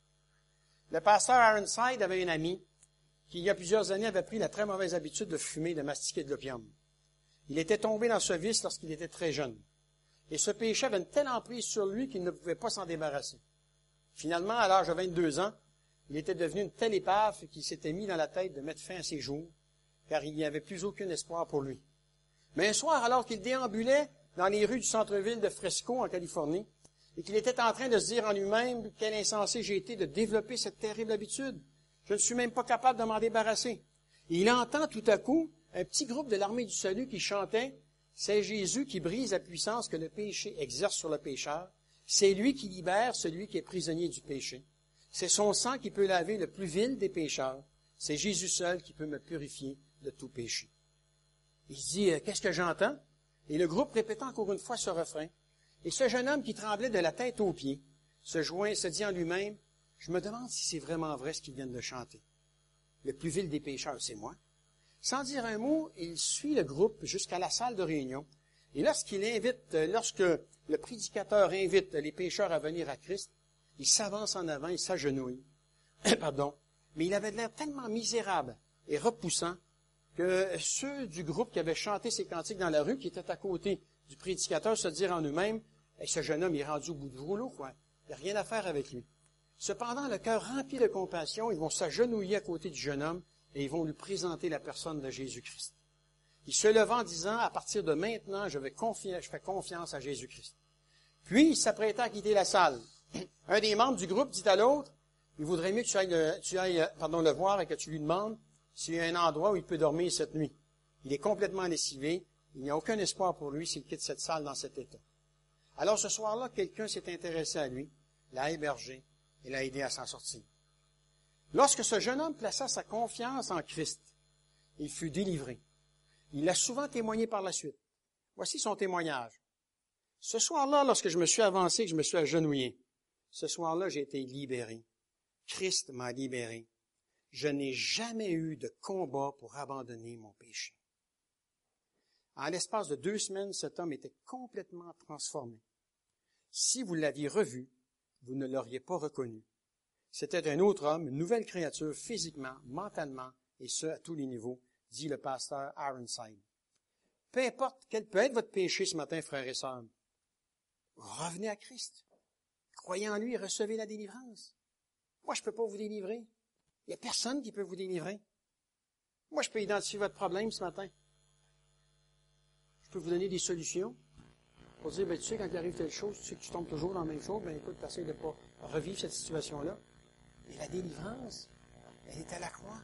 Le pasteur Ironside avait un ami qui, il y a plusieurs années, avait pris la très mauvaise habitude de fumer, de mastiquer de l'opium. Il était tombé dans ce vice lorsqu'il était très jeune. Et ce péché avait une telle emprise sur lui qu'il ne pouvait pas s'en débarrasser. Finalement, à l'âge de 22 ans, il était devenu une telle épave qu'il s'était mis dans la tête de mettre fin à ses jours, car il n'y avait plus aucun espoir pour lui. Mais un soir, alors qu'il déambulait dans les rues du centre-ville de Fresco, en Californie, et qu'il était en train de se dire en lui-même, quel insensé j'ai été de développer cette terrible habitude. Je ne suis même pas capable de m'en débarrasser. Et il entend tout à coup un petit groupe de l'armée du salut qui chantait « C'est Jésus qui brise la puissance que le péché exerce sur le pécheur. C'est lui qui libère celui qui est prisonnier du péché. C'est son sang qui peut laver le plus vil des pécheurs. C'est Jésus seul qui peut me purifier de tout péché. » Il se dit « Qu'est-ce que j'entends? » Et le groupe répéta encore une fois ce refrain. Et ce jeune homme qui tremblait de la tête aux pieds se dit en lui-même « Je me demande si c'est vraiment vrai ce qu'ils viennent de chanter. Le plus vil des pécheurs, c'est moi. » Sans dire un mot, il suit le groupe jusqu'à la salle de réunion. Et lorsque le prédicateur invite les pécheurs à venir à Christ, il s'avance en avant, il s'agenouille. Pardon. Mais il avait l'air tellement misérable et repoussant que ceux du groupe qui avaient chanté ces cantiques dans la rue, qui étaient à côté du prédicateur, se dirent en eux-mêmes, « Ce jeune homme est rendu au bout du rouleau, quoi. Il n'y a rien à faire avec lui. » Cependant, le cœur rempli de compassion, ils vont s'agenouiller à côté du jeune homme et ils vont lui présenter la personne de Jésus-Christ. Il se levant en disant, à partir de maintenant, je fais confiance à Jésus-Christ. Puis, il s'apprêtait à quitter la salle. Un des membres du groupe dit à l'autre, il vaudrait mieux que tu ailles le voir et que tu lui demandes s'il y a un endroit où il peut dormir cette nuit. Il est complètement lessivé. Il n'y a aucun espoir pour lui s'il quitte cette salle dans cet état. Alors, ce soir-là, quelqu'un s'est intéressé à lui, l'a hébergé et l'a aidé à s'en sortir. Lorsque ce jeune homme plaça sa confiance en Christ, il fut délivré. Il l'a souvent témoigné par la suite. Voici son témoignage. Ce soir-là, lorsque je me suis avancé, que je me suis agenouillé, Ce soir-là, j'ai été libéré. Christ m'a libéré. Je n'ai jamais eu de combat pour abandonner mon péché. En l'espace de 2 semaines, cet homme était complètement transformé. Si vous l'aviez revu, vous ne l'auriez pas reconnu. C'était un autre homme, une nouvelle créature, physiquement, mentalement, et ce, à tous les niveaux, dit le pasteur Ironside. Peu importe quel peut être votre péché ce matin, frères et sœurs, revenez à Christ. Croyez en lui et recevez la délivrance. Moi, je ne peux pas vous délivrer. Il n'y a personne qui peut vous délivrer. Moi, je peux identifier votre problème ce matin. Je peux vous donner des solutions pour dire, tu sais, quand il arrive telle chose, tu sais que tu tombes toujours dans la même chose, écoute, tu essaies de ne pas revivre cette situation-là. Et la délivrance, elle est à la croix.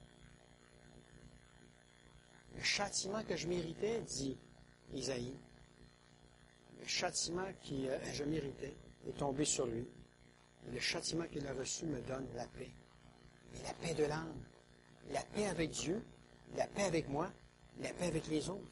Le châtiment que je méritais, dit Isaïe, le châtiment que je méritais est tombé sur lui. Et le châtiment qu'il a reçu me donne la paix. Et la paix de l'âme. La paix avec Dieu, la paix avec moi, la paix avec les autres.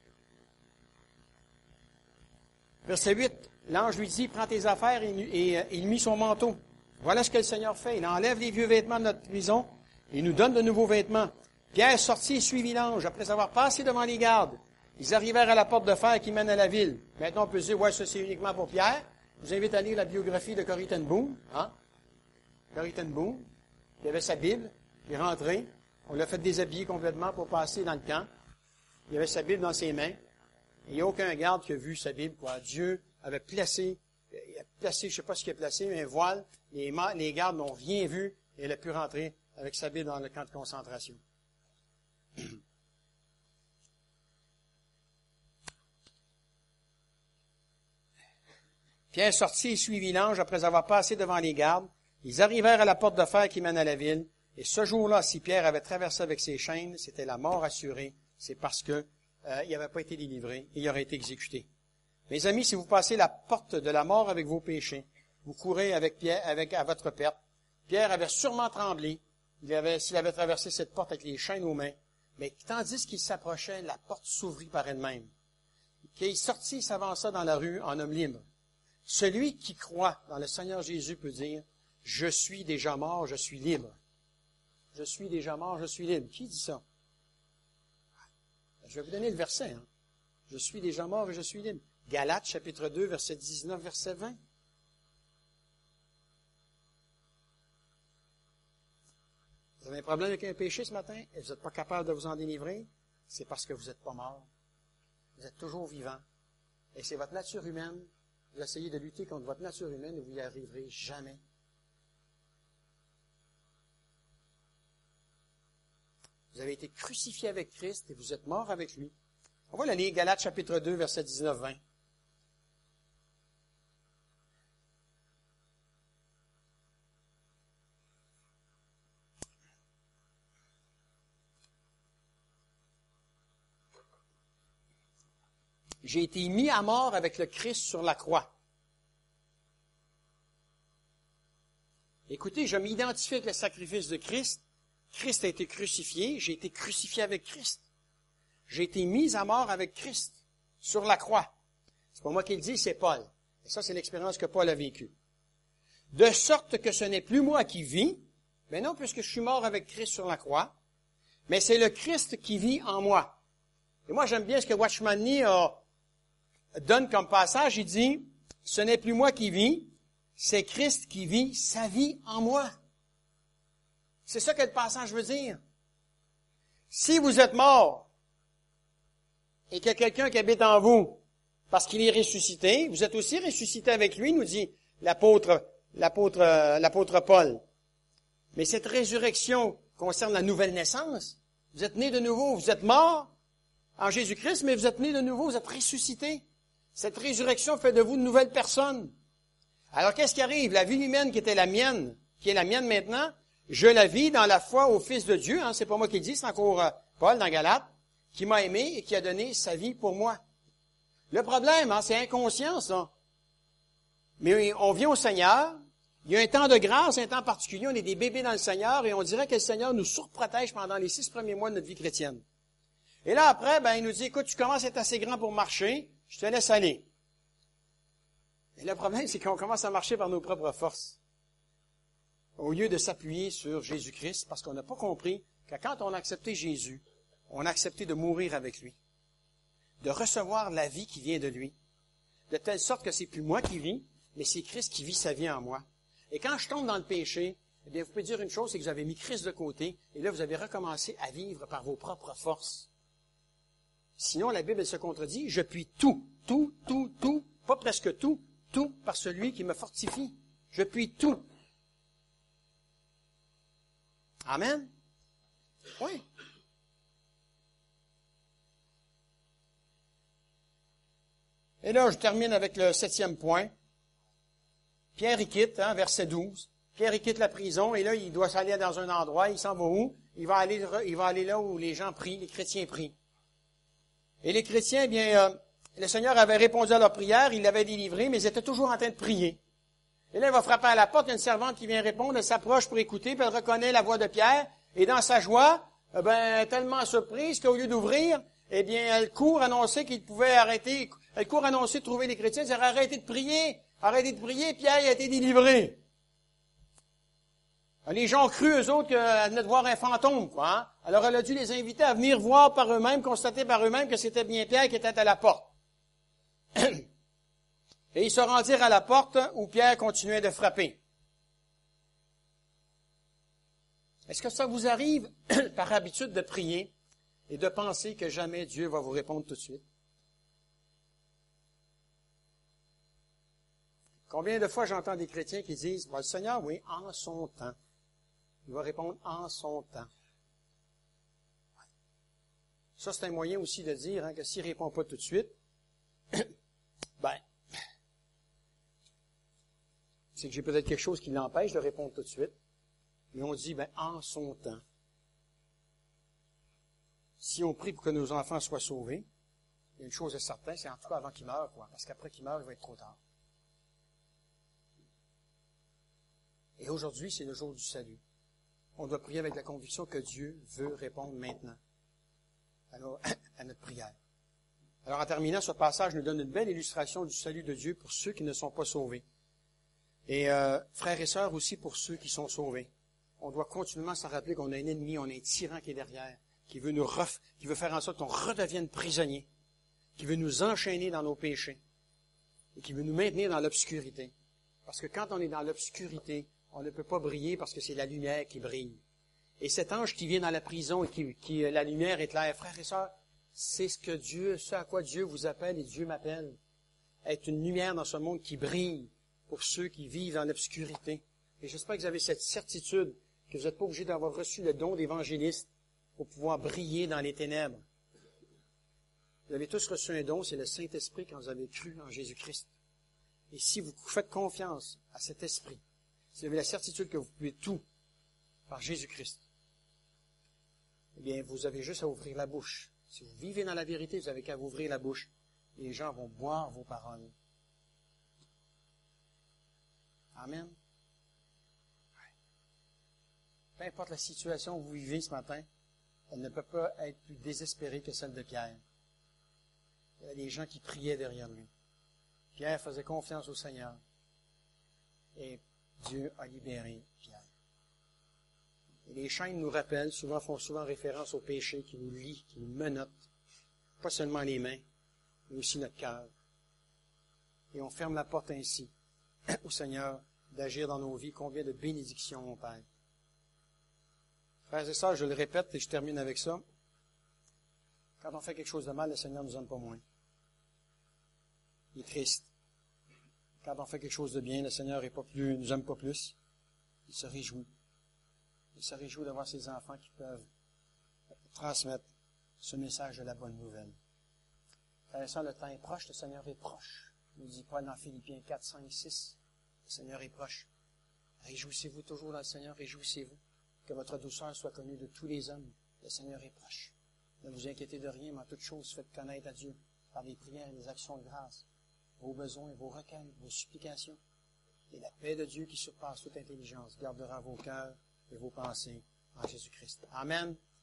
Verset 8, l'ange lui dit, prends tes affaires et il mit son manteau. Voilà ce que le Seigneur fait. Il enlève les vieux vêtements de notre prison et il nous donne de nouveaux vêtements. Pierre sortit et suivit l'ange. Après avoir passé devant les gardes, ils arrivèrent à la porte de fer qui mène à la ville. Maintenant, on peut se dire, ouais, ça c'est uniquement pour Pierre. Je vous invite à lire la biographie de Corrie ten Boom. Corrie ten Boom, qui avait sa Bible, qui est rentré. On l'a fait déshabiller complètement pour passer dans le camp. Il avait sa Bible dans ses mains. Il n'y a aucun garde qui a vu sa Bible, quoi. Dieu avait placé, je ne sais pas ce qu'il a placé, mais un voile. Les gardes n'ont rien vu et elle a pu rentrer avec sa Bible dans le camp de concentration. Pierre sortit et suivit l'ange après avoir passé devant les gardes. Ils arrivèrent à la porte de fer qui mène à la ville. Et ce jour-là, si Pierre avait traversé avec ses chaînes, c'était la mort assurée. C'est parce que il n'avait pas été délivré et il aurait été exécuté. Mes amis, si vous passez la porte de la mort avec vos péchés, vous courez avec Pierre, à votre perte. Pierre avait sûrement tremblé s'il avait traversé cette porte avec les chaînes aux mains. Mais tandis qu'il s'approchait, la porte s'ouvrit par elle-même. Qu'il sortit, il s'avança dans la rue en homme libre. Celui qui croit dans le Seigneur Jésus peut dire, je suis déjà mort, je suis libre. Je suis déjà mort, je suis libre. Qui dit ça? Je vais vous donner le verset. Je suis déjà mort et je suis libre. Galates, chapitre 2, verset 19, verset 20. Vous avez un problème avec un péché ce matin et vous n'êtes pas capable de vous en délivrer, c'est parce que vous n'êtes pas mort. Vous êtes toujours vivant. Et c'est votre nature humaine. Vous essayez de lutter contre votre nature humaine et vous n'y arriverez jamais. Vous avez été crucifié avec Christ et vous êtes mort avec lui. On va lire Galates chapitre 2, verset 19-20. J'ai été mis à mort avec le Christ sur la croix. Écoutez, je m'identifie avec le sacrifice de Christ. Christ a été crucifié, j'ai été crucifié avec Christ. J'ai été mis à mort avec Christ sur la croix. C'est pas moi qui le dis, c'est Paul. Et ça, c'est l'expérience que Paul a vécue. De sorte que ce n'est plus moi qui vis, mais non, puisque je suis mort avec Christ sur la croix, mais c'est le Christ qui vit en moi. Et moi, j'aime bien ce que Watchman Nee donne comme passage. Il dit, ce n'est plus moi qui vis, c'est Christ qui vit sa vie en moi. C'est ça que le passage veut dire. Si vous êtes mort et qu'il y a quelqu'un qui habite en vous parce qu'il est ressuscité, vous êtes aussi ressuscité avec lui, nous dit l'apôtre Paul. Mais cette résurrection concerne la nouvelle naissance. Vous êtes né de nouveau, vous êtes mort en Jésus-Christ, mais vous êtes né de nouveau, vous êtes ressuscité. Cette résurrection fait de vous une nouvelle personne. Alors qu'est-ce qui arrive? La vie humaine qui était la mienne, qui est la mienne maintenant, je la vis dans la foi au Fils de Dieu. C'est pas moi qui le dis, c'est encore Paul dans Galates, qui m'a aimé et qui a donné sa vie pour moi. Le problème, c'est inconscient, ça. Mais on vient au Seigneur, il y a un temps de grâce, un temps particulier, on est des bébés dans le Seigneur et on dirait que le Seigneur nous surprotège pendant les 6 premiers mois de notre vie chrétienne. Et là, après, il nous dit, écoute, tu commences à être assez grand pour marcher, je te laisse aller. Et le problème, c'est qu'on commence à marcher par nos propres forces, au lieu de s'appuyer sur Jésus-Christ, parce qu'on n'a pas compris que quand on a accepté Jésus, on a accepté de mourir avec lui, de recevoir la vie qui vient de lui, de telle sorte que c'est plus moi qui vis, mais c'est Christ qui vit sa vie en moi. Et quand je tombe dans le péché, eh bien, vous pouvez dire une chose, c'est que vous avez mis Christ de côté, et là, vous avez recommencé à vivre par vos propres forces. Sinon, la Bible, elle se contredit, je puis tout, pas presque tout par celui qui me fortifie. Je puis tout. Amen? Oui. Et là, je termine avec le 7e point. Pierre, il quitte, verset 12. Pierre, il quitte la prison, et là, il doit s'aller dans un endroit. Il s'en va où? Il va aller là où les gens prient, les chrétiens prient. Et les chrétiens, eh bien, le Seigneur avait répondu à leur prière, il l'avait délivré, mais ils étaient toujours en train de prier. Et là, il va frapper à la porte, il y a une servante qui vient répondre, elle s'approche pour écouter, puis elle reconnaît la voix de Pierre, et dans sa joie, tellement surprise qu'au lieu d'ouvrir, eh bien, elle court annoncer qu'il pouvait arrêter, elle court annoncer de trouver les chrétiens, elle dit, arrêtez de prier, Pierre il a été délivré. Les gens ont cru, eux autres, qu'elle venait de voir un fantôme, quoi. Hein? Alors, elle a dû les inviter à venir voir par eux-mêmes, constater par eux-mêmes que c'était bien Pierre qui était à la porte. Et ils se rendirent à la porte où Pierre continuait de frapper. Est-ce que ça vous arrive, par habitude, de prier et de penser que jamais Dieu va vous répondre tout de suite? Combien de fois j'entends des chrétiens qui disent, le Seigneur, oui, en son temps. Il va répondre en son temps. Ça, c'est un moyen aussi de dire que s'il ne répond pas tout de suite, c'est que j'ai peut-être quelque chose qui l'empêche de répondre tout de suite. Mais on dit, en son temps. Si on prie pour que nos enfants soient sauvés, il y a une chose est certaine, c'est en tout cas avant qu'ils meurent, quoi. Parce qu'après qu'ils meurent, il va être trop tard. Et aujourd'hui, c'est le jour du salut. On doit prier avec la conviction que Dieu veut répondre maintenant à notre prière. Alors, en terminant, ce passage nous donne une belle illustration du salut de Dieu pour ceux qui ne sont pas sauvés. Et frères et sœurs aussi pour ceux qui sont sauvés. On doit continuellement s'en rappeler qu'on a un ennemi, on a un tyran qui est derrière, qui veut faire en sorte qu'on redevienne prisonniers, qui veut nous enchaîner dans nos péchés et qui veut nous maintenir dans l'obscurité. Parce que quand on est dans l'obscurité, on ne peut pas briller parce que c'est la lumière qui brille. Et cet ange qui vient dans la prison et qui la lumière éclaire, frères et sœurs, c'est ce à quoi Dieu vous appelle et Dieu m'appelle. Être une lumière dans ce monde qui brille pour ceux qui vivent dans l'obscurité. Et j'espère que vous avez cette certitude que vous n'êtes pas obligé d'avoir reçu le don d'évangéliste pour pouvoir briller dans les ténèbres. Vous avez tous reçu un don, c'est le Saint-Esprit quand vous avez cru en Jésus-Christ. Et si vous faites confiance à cet Esprit, si vous avez la certitude que vous pouvez tout par Jésus-Christ, eh bien, vous avez juste à ouvrir la bouche. Si vous vivez dans la vérité, vous avez qu'à ouvrir la bouche. Et les gens vont boire vos paroles. Amen. Peu importe la situation où vous vivez ce matin, elle ne peut pas être plus désespérée que celle de Pierre. Il y a des gens qui priaient derrière lui. Pierre faisait confiance au Seigneur. Et Dieu a libéré Pierre. Et les chaînes nous rappellent, font souvent référence au péché qui nous lie, qui nous menotte. Pas seulement les mains, mais aussi notre cœur. Et on ferme la porte ainsi au Seigneur d'agir dans nos vies. Combien de bénédictions, mon Père. Frères et sœurs, je le répète et je termine avec ça. Quand on fait quelque chose de mal, le Seigneur ne nous aime pas moins. Il est triste. Quand on fait quelque chose de bien, le Seigneur nous aime pas plus. Il se réjouit. Il se réjouit d'avoir ses enfants qui peuvent transmettre ce message de la bonne nouvelle. Frères et sœurs, le temps est proche, le Seigneur est proche. Nous dit Paul dans Philippiens 4, 5, 6. Le Seigneur est proche. Réjouissez-vous toujours dans le Seigneur, réjouissez-vous. Que votre douceur soit connue de tous les hommes. Le Seigneur est proche. Ne vous inquiétez de rien, mais en toute chose, faites connaître à Dieu, par des prières et des actions de grâce, vos besoins, vos requêtes, vos supplications. Et la paix de Dieu qui surpasse toute intelligence gardera vos cœurs et vos pensées en Jésus-Christ. Amen.